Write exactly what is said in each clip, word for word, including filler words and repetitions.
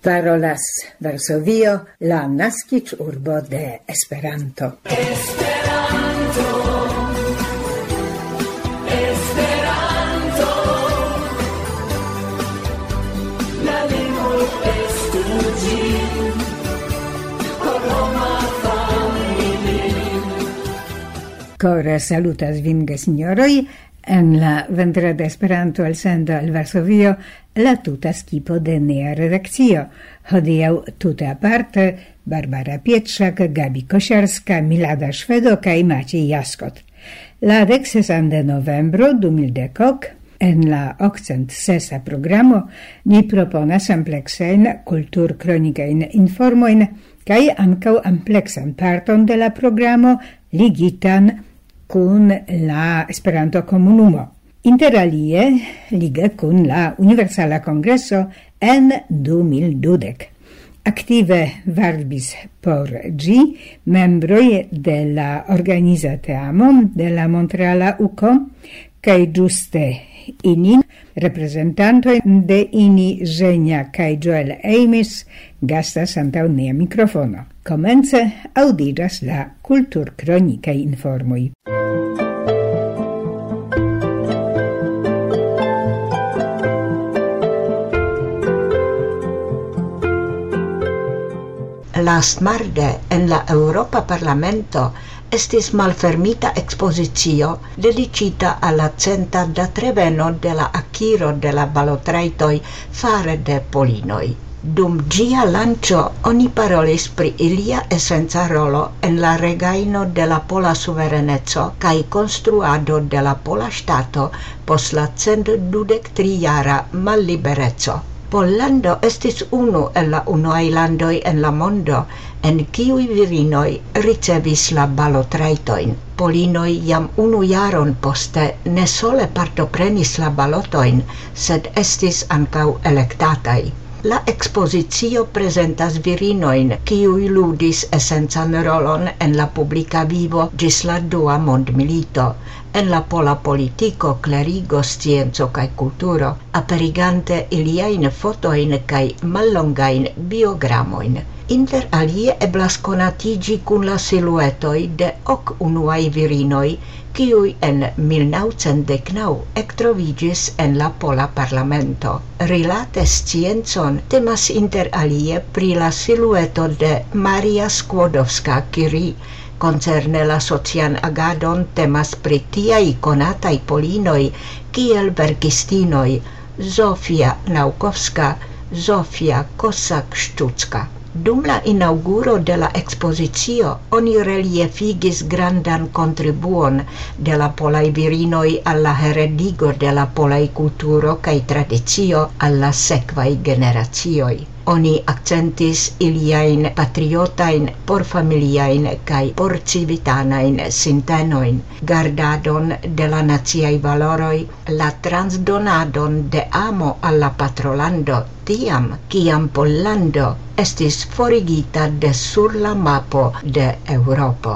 Parolas Varsovio, la naskic urbo de Esperanto. Esperanto, Esperanto, la lingvo estu ĝin, por homa familio. Kore salutas vin, gesinjoroj. En la vendreda Esperanto elsendo el Varsovio la tuta skipo de nia redakcio. Hodiaŭ tute aparte Barbara Pietrzak, Gabi Kosiarska, Milada Szwedo kaj Maciej Jaskot. La deksesan de novembro du mil dekok en la okcent sesa programo ni proponas ampleksajn kulturkronikajn informojn kaj ankaŭ ampleksan parton de la programo ligitan kun la Esperanto komunumo. Inter alie lige kun la Universala Kongreso en du mil dudek. Aktive varbis por ĝi membroj de la organiza teamo de la Montreala U C O kaj ĝuste inin reprezentantoj de Ini Żenia kaj Joel Amis gastas antaŭ nia mikrofono. Komence aŭdiĝas la kulturkronikaj informoj. Lastmarde en la Europa Parlamento estis malfermita expozicio dedicita alla centa da treveno de la akiro de la balotrajtoj fare de polinoj. Dum ĝia lanĉo oni parolis pri ilia esenca rolo en la regajno de la pola suvereneco kaj konstruado de la pola ŝtato post la cent dudek tri-jara mallibereco. Pollando estis unu el la unuaj landoj en la mondo en kiuj virinoj ricevis la balotrajtojn. Polinoj jam unu jaron poste ne sole partoprenis la balotojn, sed estis ankaŭ elektataj. La ekspozicio prezentas virinojn, kiuj ludis esencan rolon en la publika vivo ĝis la dua mondmilito, en la pola politiko, klerigo, scienco kaj kulturo, aperigante iliajn fotojn kaj mallongajn biogramojn. Inter alie eblas konatiĝi kun la siluetoj de ok unuaj virinoj, kiuj en mil naŭcent dek naŭ ektroviĝis en la pola parlamento. Rilate sciencon temas inter alie pri la silueto de Maria Skłodowska-Curie. Koncerne la socian agadon temas pri tiaj konataj polinoj kiel verkistinoj Zofia Naukowska, Zofia Kosak-Sztucka. Dum la inauguro de la ekspozicio oni reliefigis grandan kontribuon de la polaj virinoj al la heredigo de la polaj kulturo kaj tradicio al la sekvaj generacioj. Oni akcentis iliajn patriotajn, porfamiliajn kaj porcivitanajn sintenojn, gardadon de la naciaj valoroj, la transdonadon de amo al la patrolando, tiam kiam Pollando estis forigita de sur la mapo de Eŭropo.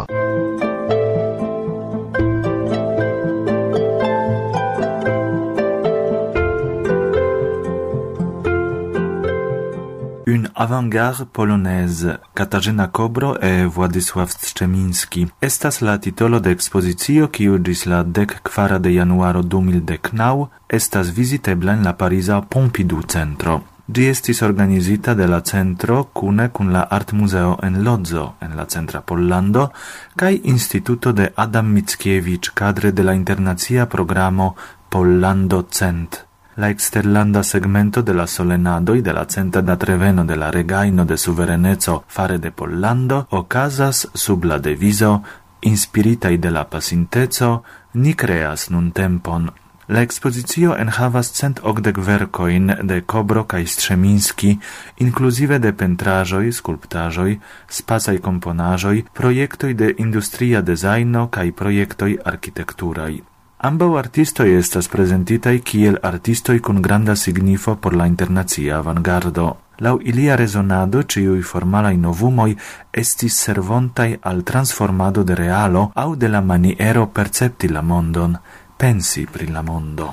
Une avant-garde polonaise, Katarzyna Kobro et Władysław Strzemiński. Estas la titolo de expozicio kiu ĝis la dek kvara de januaro du mil dek naŭ estas vizitebla en la pariza Pompidou centro. Ĝi estis organizita de la centro kune kun la Artmuzeo en Lodzo, en la centra Pollando, kaj Instituto de Adam Mickiewicz kadre de la internacia programo Pollando Cent. La exterlanda segmento de la solenadoj de la centa datreveno de la regajno de suvereneco fare de Pollando okazas sub la devizo inspiritaj de la pasinteco ni kreas nuntempon. La ekspozicio enhavas cent okdek verkojn de Kobro kaj Strzemiński, inkluzive de pentraĵoj, skulptaĵoj, spacaj komponaĵoj, projektoj de industria dezajno kaj projektoj arkitekturaj. Ambaŭ artistoj estas prezentitaj kiel artistoj kun granda signifo por la internacia avangardo. Laŭ ilia rezonado ĉiuj formalaj novumoj estis servontaj al transformado de realo aŭ de la maniero percepti la mondon, pensi pri la mondo.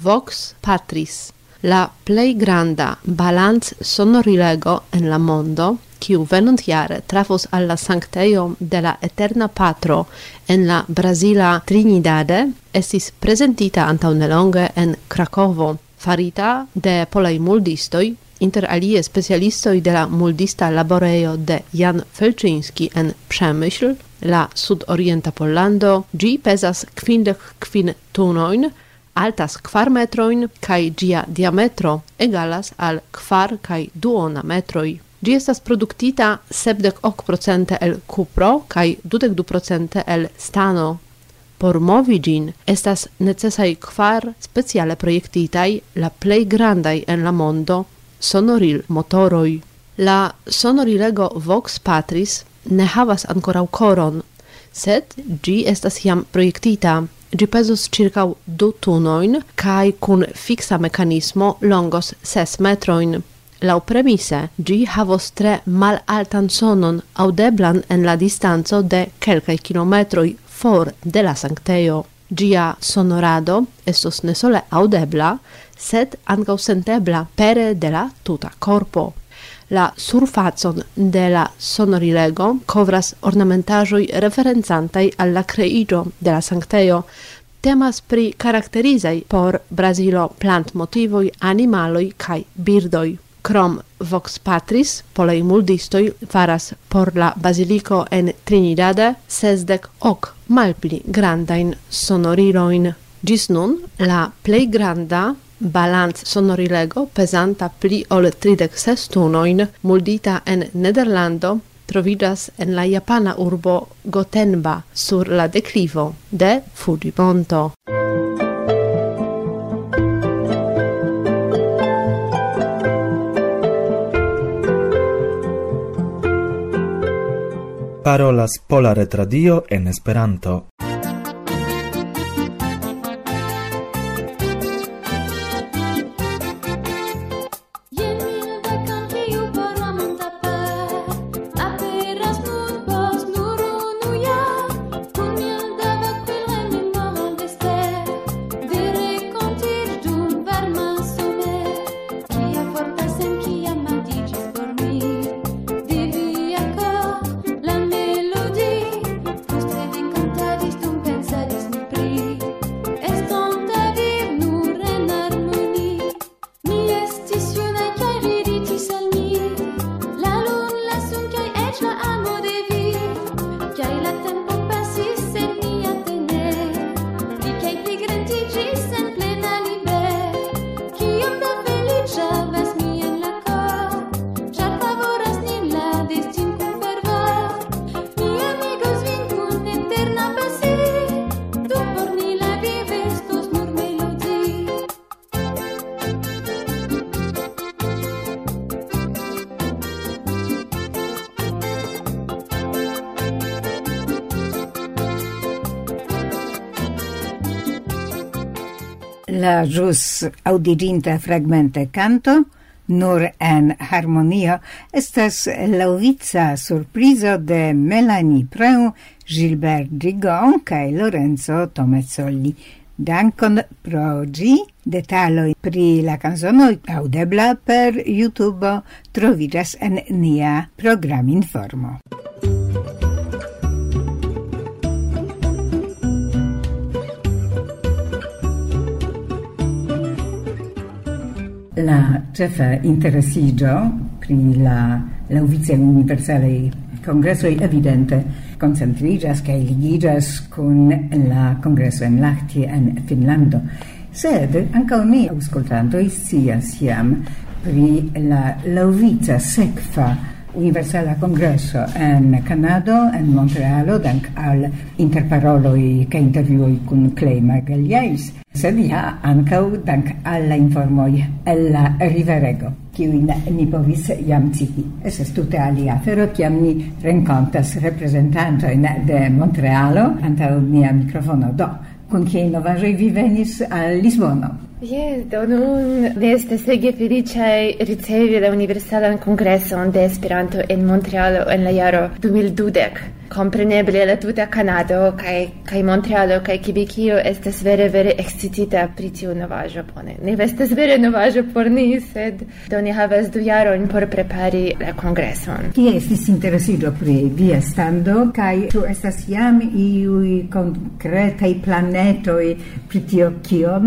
Vox Patris, la plej granda balance sonorilego en la mondo, kiu venontjare trafos al la sanktejo de la Eterna Patro en la Brazila Trinidade, estis prezentita antaŭ nelonge en Krakovo, farita de polaj muldistoj, inter alie specialistoj de la muldista laborejo de Jan Felczyński en Przemyśl, la sudorienta Pollando. Ĝi pezas kvindek kvin tunojn, altas kvar metrojn kaj ĝia diametro egalas al kvar kaj duona metroj. Ĝi estas produktita sepdek ok procente el kupro kaj dudek du procente el stano. Por movi ĝin estas necesaj kvar speciale projektitaj, la plej grandaj en la mondo, sonoril-motoroj. La sonorilego Vox Patris ne havas ankoraŭ koron, sed ĝi estas jam projektita. Ĝi pezos ĉirkaŭ du tunojn kaj kun fiksa mekanismo longos ses metrojn. Laŭpremise, ĝi havos tre malaltan sonon aŭdeblan en la distanco de kelkaj kilometroj for de la sanktejo. Ĝia sonorado estos ne sole aŭdebla, sed ankaŭ sentebla pere de la tuta korpo. La surfacon de la sonorilego kovras ornamentaĵoj referencantaj al la kreiĝo de la sanktejo. Temas pri karakterizaj por Brazilo plantmotivoj, animaloj kaj birdoj. Krom Vox Patris, polaj muldistoj faras por la baziliko en Trinidade sesdek ok malpli grandajn sonorilojn. Ĝis nun la plej granda balance sonorilego pesanta pli ol tridek ses tunojn, muldita en Nederlando, troviĝas en la japana urbo Gotemba sur la deklivo de Fuĝimonto. Parolas Pola Retradio en Esperanto. La jus audiginta fragmente canto, nur en harmonio, estas laŭvica surprizo de Melanie Preu, Gilbert Gigon kaj Lorenzo Tomezzoli. Dankon pro ĝi. Detaloj pri la kanzono aŭdebla per YouTube troviĝas en nia programinformo. La ĉefa interesiĝo pri la laŭvice universalaj kongresoj evidente koncentriĝas kaj ligiĝas kun la kongreso en Lahti en Finnlando. Sed ankaŭ ni aŭskultantoj scias jam pri la laŭvica sekva universala kongreso en Kanado, en Montrealo, dank al interparoloj kaj intervjuoj kun Clay Magalhães, sed ja ankaŭ dank al la informoj el la riverego, kiujn ni povis jam citi. Estas tute alia afero, kiam ni renkontas reprezentantojn de Montrealo antaŭ nia mikrofono. Do, kun kiaj novaĵoj vi venis al Lisbono? Yes, do nun mi estas ege feliĉaj ricevi la Universalan Kongreson de Esperanto en Montrealo en la jaro du mil dudek. compreneble la tuta Canado kai kai Montrealo kai Quebecio estas vere vere excitita pri tiu novaĵo bone. Ne estas vere novaĵo por ni, sed do ni havas du jarojn por prepari la kongreson. Kie estis interesito pri via stando kaj ĉu estas jam iuj konkretaj planetoj pri tio kion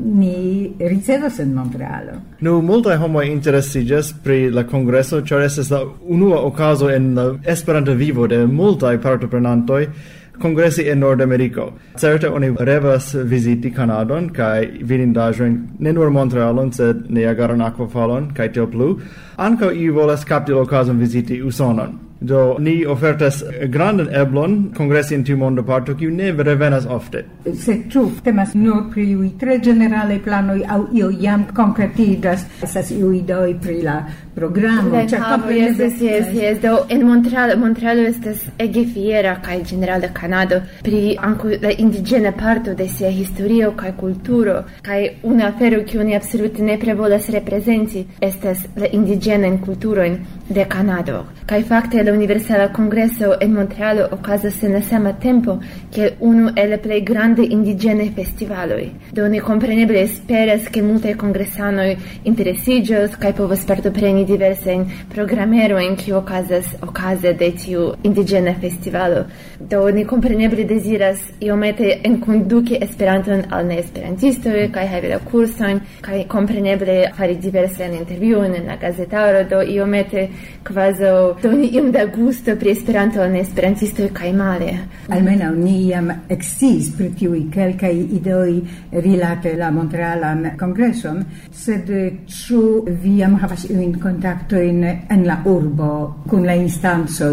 ni ricevos en Montrealo? Nu, multaj homoj interesiĝas pri la kongreso, ĉar estas la unua okazo en la Esperanta vivo de multaj partoprenantoj kongressi en Nordameriko. Certe oni revas viziti Kanadon kaj vidindaĵojn ne nur Montrealon, sed Niagaran akvofalon kaj tiel plu. Ankaŭ iu volas kapti la okazon viziti Usonon. Do ni ofertas grandan eblon kongressi in tiu mondoparto kiu ne revenas ofte. Se ĉu temas nur pri iuj tre ĝeneralaj planoj aŭ io jam konkretigas, estas iuj idoj pri la programo. Yes, yes, yes, yes. Do en Montreal, Montreal estas ege fiera kaj ĝenerale Kanado pri ankaŭ la indigena parto de sia historio kaj kulturo. Kaj una afero kiu ni absolute nepre volas reprezenti estas la indigenan kulturojn de Kanado. Kaj fakte la Universala Kongreso en Montrealo okazas en la sama tempo kiel unu el la plej grandaj indiĝenaj festivaloj. Do ni kompreneble esperas ke multaj kongresanoj interesiĝos kaj povas partopreni diversajn programerojn kiuj okazas okaze de tiu indiĝena festivalo. Do ni kompreneble deziras iomete enkonduki Esperanton al neesperantistoj kaj havi la kursojn kaj kompreneble fari diversajn intervjuojn en la gazetaro, do iomete kvazaŭ doni iom da gusto pri Esperanto al neesperantistoj kaj male. Almenaŭ ni jam eksciis pri tiuj kelkaj ideoj rilate la Montrealan kongreson, sed ĉu vi jam havas iujn kontaktojn en la urbo kun la instancoj,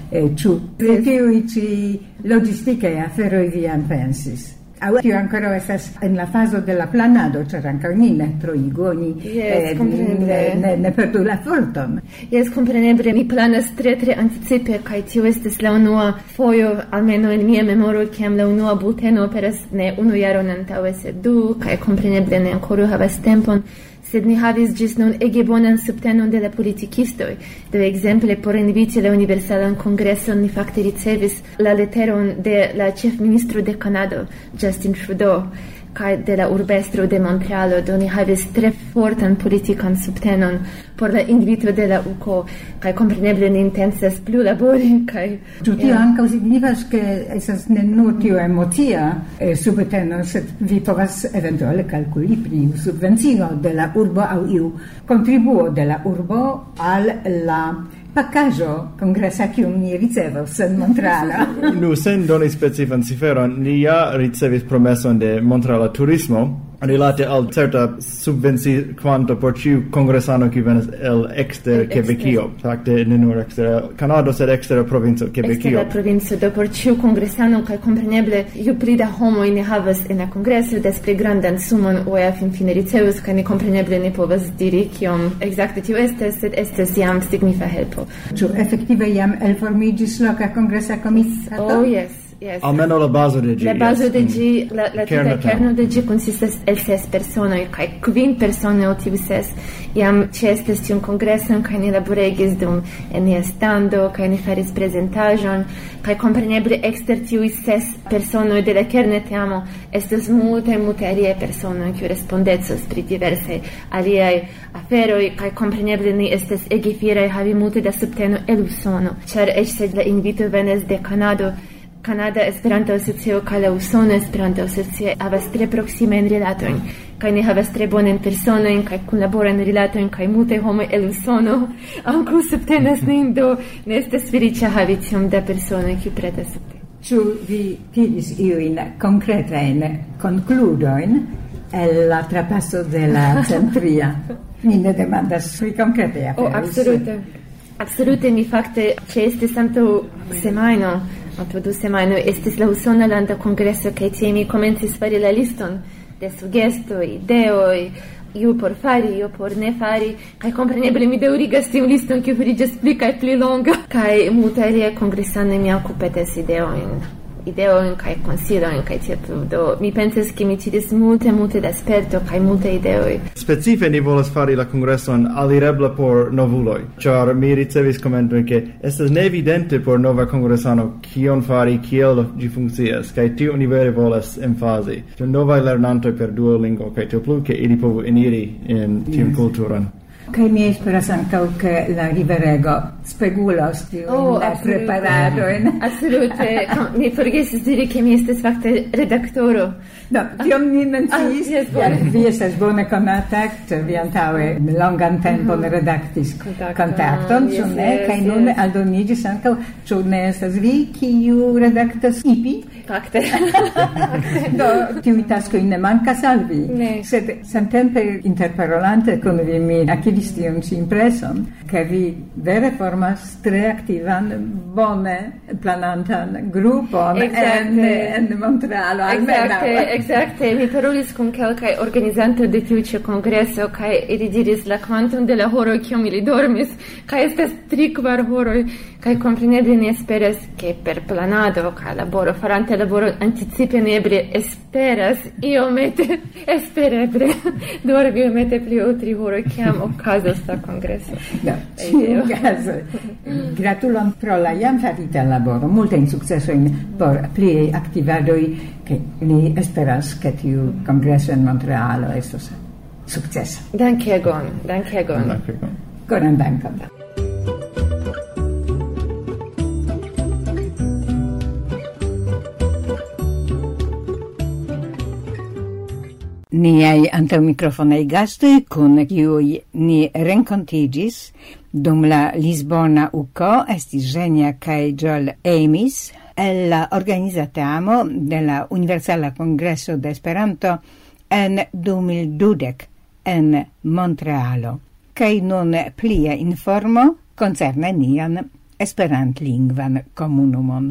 ĉu pri tiuj ĉi logistikaj aferoj vi jam pensis? Aŭ tio ankoraŭ estas en la fazo de la planado, ĉar ankaŭ ni ne troigu, ni Yes, ne, ne, ne perdu la forton. Yes, kompreneble, mi planas tre tre anticipe, kaj tio estis la unua fojo, almeno en mia memoro, kiam la unua bulteno aperas ne unu jaron antaŭe, sed du, kaj kompreneble ne ankoraŭ havas tempon, sed ni havis ĝis nun ege bonan subtenon de la politikistoj. Do ekzemple por inviti la Universalan Kongreson ni fakte ricevis la leteron de la ĉefministro de Kanado, Justin Trudeau, kaj de la urbestro de Montrealo, do ni havis tre fortan politikan subtenon por la invito de la U K O, kaj kompreneble ni intencas plu labori, kaj Ĉu tio ankaŭ signifas, ke estas ne nur tio emocia eh, subteno, sed vi povas eventuale kalkuli pri subvencio de la urbo aŭ iu kontribuo de la urbo al la pakaĵo kongresa kiun ni ricevos en Montrealo. Nu, sen doni specifan ciferon, ni ja ricevis promeson de Montreala Turismo rilate al certa subvenci quanto por ciu kongresano kiu venas el ekster Quebecio. Fakte ne nur ekster Kanado, sed ekster provinco Quebecio. Ekster la provinco, do por ciu kongresano, kaj kompreneble ju pli da homoj ne havas en la kongreso, des pli grandan sumon O E A finfine ricevus, kaj ni kompreneble ne povas diri kiom ekzakte tio estas, sed estas jam signifa helpo. Ĉu efektive jam elformiĝis loka kongresa komitato? Oh, yes. Yes. Almeno la bazo de ĝi. La bazo yes. de ĝi, la, la tuta Kerno kerno de ĝi konsistas el ses personoj, kaj kvin personoj el tiuj ses jam ĉeestis tiun kongreson, kaj ni laboregis dum en nia stando, kaj ni faris prezentaĵon, kaj kompreneble ekster tiuj ses personoj de la kerna teamo estas multaj multaj aliaj personoj, kiuj respondecos pri diversaj aliaj aferoj, kaj kompreneble ni estas ege fieraj havi multe da subteno el Usono, ĉar eĉ se la invito venas de Kanado, Kanada Esperanto Asocio kaj la Usona Esperanto Asocio havas tre proksimajn rilatojn, kaj ni havas tre bonajn personojn kaj kunlaboran rilatojn, kaj multaj homoj el Usono ankaŭ subtenas nin, do ne estas feliĉa havi tiom da personoj kiuj pretas subteni. Ĉu vi tiris iujn konkretajn konkludojn el la trapaso de la centria? Mi ne demandas pri konkretaj aferoj. Oh, absolute. Absolute, mi fakte ĉeestis antaŭ semajno, antaŭ du semajnoj, estis la Usona Landa Kongreso, kaj tie mi komencis fari la liston de sugestoj, ideoj, iu por fari, iu por ne fari, kaj kompreneble mi daŭrigas tiun liston, kiu fariĝas pli kaj pli longa, kaj multaj aliaj kongresanoj miam petas ideojn ideojn kaj konsilojn kaj tiel plu. Do mi pensas ke mi citis multe multe da sperto kaj multe ideoj. Specife ni volas fari la kongreson alirebla por novuloj, ĉar mi ricevis komentojn ke estas neevidente por nova kongresano kion fari, kiel ĝi funkcias, kaj tion ni vere volas emfazi. Do novaj lernantoj per Duolingo kaj tiel plu ke ili povu eniri in tiun kulturon. Kaj mi esperas ankaŭ ke la riverego spegulos tiujn la preparadojn. Absolute. Mi forgesis diri ke mi estas fakte redaktoro. No, tion mi menciis. Ah, yes, ja, vi estas bone konata, ĉar vi antaŭe longan tempon redaktis kontakton, ĉu ne? Kaj nun aldoniĝis ankaŭ, ĉu ne estas vi, kiu redaktas I P I? Fakte. Do, tiuj taskoj ne mankas al vi. Ne. Sed samtempe interparolante kun vi mi akiris tion ĉi impreson, ke vi vere formas tre aktivan, bone planantan grupon en, en Montrealo. Exacte, exacte. Mi parolis kun kelkaj organizantoj de tiu ĉi kongreso kaj ili diris la kvanton de la horoj kiom ili dormis, kaj estas tri kvar horoj, kaj kompreneble ni esperas ke per planado kaj laboro farante laboro anticipe neeble esperas iomete espereble dormi iomete pli ol tri horoj kiam okazos la kongreso. No, in caso, gratulon pro la jam farita laboro, multajn sukcesojn por pliaj aktivadoj, ke ni esperas ke tiu kongreso en Montrealo estos sukcesa. Dankegon, dankegon. Dankegon. Koran dankon. Niaj antaŭmikrofonaj gastoj, kun kiuj ni renkontiĝis dum la Lisbona U K O estis Żenia kaj Joel Amis, el la organizatamo de la Universala Kongreso de Esperanto en du mil dudek en Montrealo. Kaj nun plia informo koncerne nian esperantlingvan komunumon.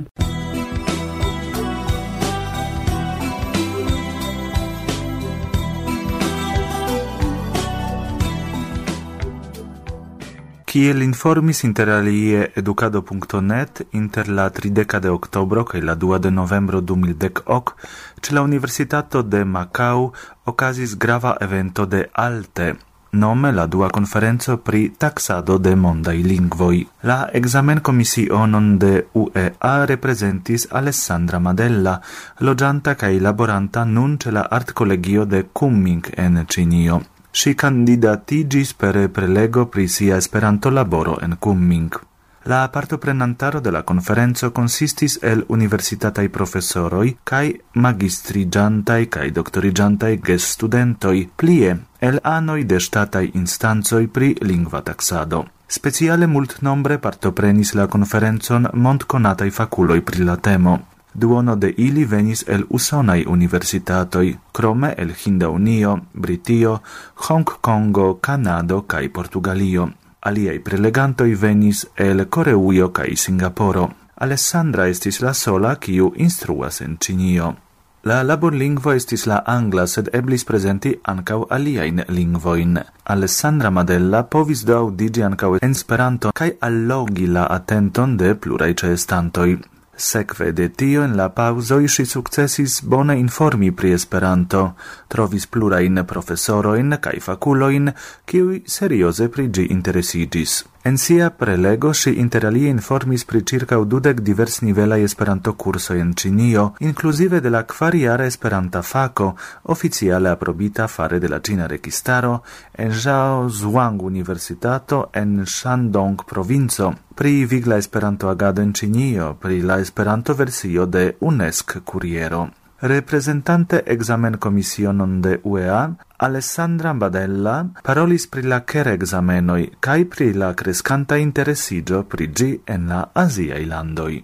Kiel informis inter alie edukado punto net inter la trideka de oktobro kaj la dua de novembro du mil dek ok, ĉe la Universitato de Macau okazis grava evento de ALTE, nome la dua konferenco pri taksado de mondaj lingvoj. La ekzamenkomisionon de U E A reprezentis Alessandra Madella, loĝanta kaj laboranta nun ĉe la artkolegio de Kunming en Ĉinio. Si candidatigis per prelego pri sia Esperanto laboro en Kunming. La partoprenantaro de la conferenzo consistis el universitatai professoroi kai magistrigiantai kai doktorigiantai gestudentoi, plie el anoi de statai instanzoi pri lingva taxado. Speciale multnombre partoprenis la conferenzon montconatai faculoi pri la temo. Duono de ili venis el usonai universitatoi, krome el Hindaunio, Britio, Hong Kongo, Kanado kai Portugalio. Aliai prelegantoi venis el Koreujo kai Singaporo. Alessandra estis la sola kiu instruas en Ĉinio. La laborlingvo estis la angla, sed eblis presenti ancau aliain lingvoin. Alessandra Madella povis do audigi ancau en Esperanto kai allogi la atenton de plurai ĉeestantoj. Sekve de tio en la pauzoj ŝi sukcesis bone informi pri Esperanto, trovis plurajn profesorojn kaj fakulojn, kiuj serioze pri ĝi interesiĝis. En sia prelego ŝi interalie informis pri ĉirkaŭ dudek diversnivelaj Esperanto-kursoj en Ĉinio, inkluzive de la kvarjara Esperanta fako, oficiale aprobita fare de la ĉina registaro en Zhaozhuang Universitato en Shandong provinco, pri vigla Esperanto-agado en Ĉinio, pri la Esperanto-versio de UNESCO-kuriero. Representante examen-komisionon de U E A, Alessandra Badella parolis pri la ker-examenoj kaj pri la kreskanta interesiĝo pri ĝi en la aziaj landoj.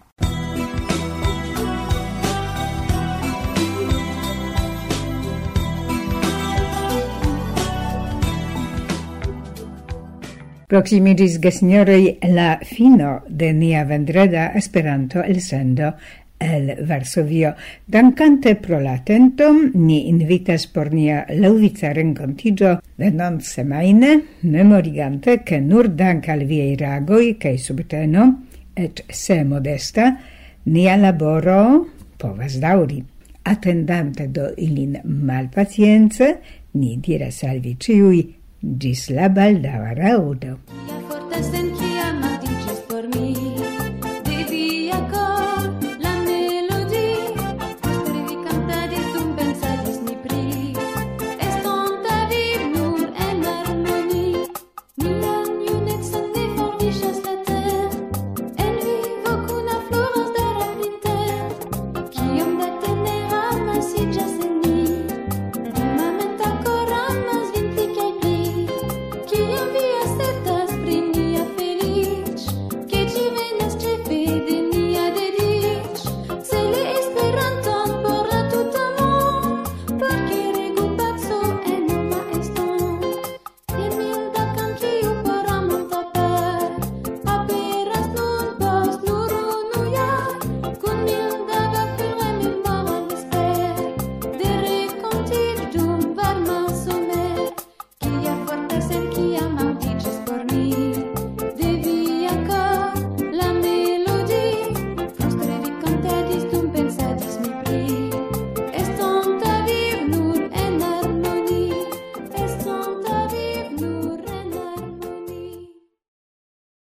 Proximidis gesnioroj la fino de nia vendreda Esperanto elsendo el Varsovio. Dankante pro l'atento, ni invitas por nia laŭvica renkontiĝo venont semajne, memorigante ke nur dank al viaj reagoj kaj subteno, eĉ se modesta, nia laboro povas dauri. Attendante do ilin malpacience, ni diras al vi ciui, gis la baldaŭa raŭdo. Kia forta sentia maldiĝis por mi, de via kor la melodie, poste vi kantadis dum pensadis ni pri estonta viv nur en harmonie. Mian junecon ne forviŝas la ter, en vivo kun la florons de la printer, kiom da tenera amasiĝas